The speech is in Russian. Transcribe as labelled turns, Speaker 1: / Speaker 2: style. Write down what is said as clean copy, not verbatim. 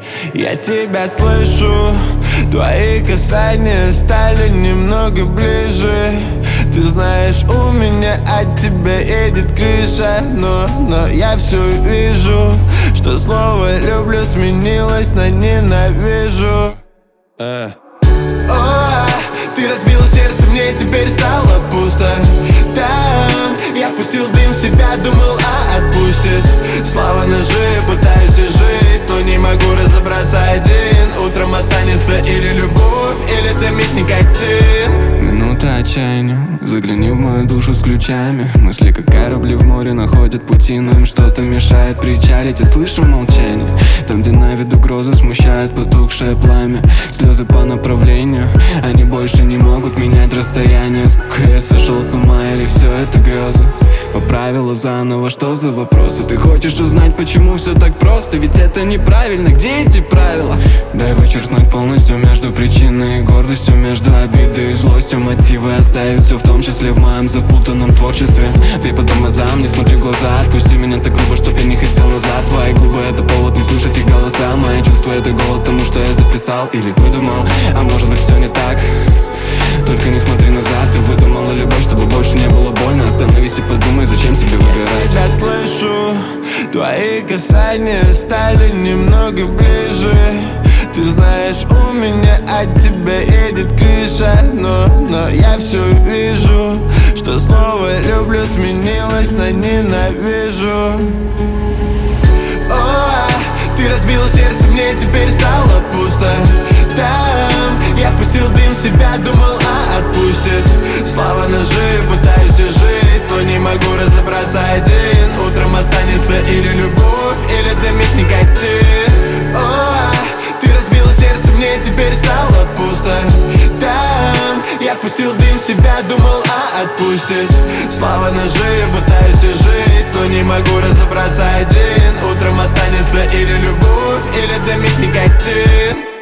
Speaker 1: Я тебя слышу, твои касания стали немного ближе. Ты знаешь, у меня от тебя едет крыша, но я все вижу, что слово люблю сменилось на ненавижу. Ты разбила сердце, мне теперь стало пусто. Там я впустил дым в себя, думал, отпустит. Слава ножи, пытаюсь жить, но не могу разобраться один. Утром останется или любовь, или дымит никотин.
Speaker 2: Минута отчаяния, загляни в мою душу с ключами. Мысли, как корабли в море, находят пути, но им что-то мешает причалить. Я слышу молчание, там, где на виду грозы смущает потухшее пламя. Слезы по направлению, они больше не могут менять расстояние. Сука, я сошел с ума или все это грезы? Поправила заново, что за вопросы? Ты хочешь узнать, почему все так просто? Ведь это неправильно, где эти правила? Дай вычеркнуть полностью между причиной и гордостью, между обидой и злостью мотивы оставить все, в том числе в моем запутанном творчестве. Бей по тормозам, не смотри в глаза, отпусти меня так грубо, чтоб я не хотел назад. Твои губы — это повод не слышать их голоса. Мои чувства — это голод тому, что я записал или выдумал. А может быть все не так, только не смотри назад. Ты выдумала любовь, чтобы больше не было больно. Остановись и подумай, зачем тебе выбирать.
Speaker 1: Я слышу, твои касания стали немного ближе. Ты знаешь, у меня от тебя едет крыша, но я все вижу, что слово люблю сменилось на ненавижу. Ты разбила сердце, мне теперь стало пусто. Там я впустил дым в себя, думал, отпустит. Слава ножи, пытаюсь жить, но не могу разобраться один. Утром останется или любовь, или дымит никотин. Ты разбила сердце, мне теперь стало пусто. Там я впустил дым в себя, думал, отпустит. Слава ножи, пытаюсь жить, но не могу разобраться один. Утром останется или любовь, или дымит никотин.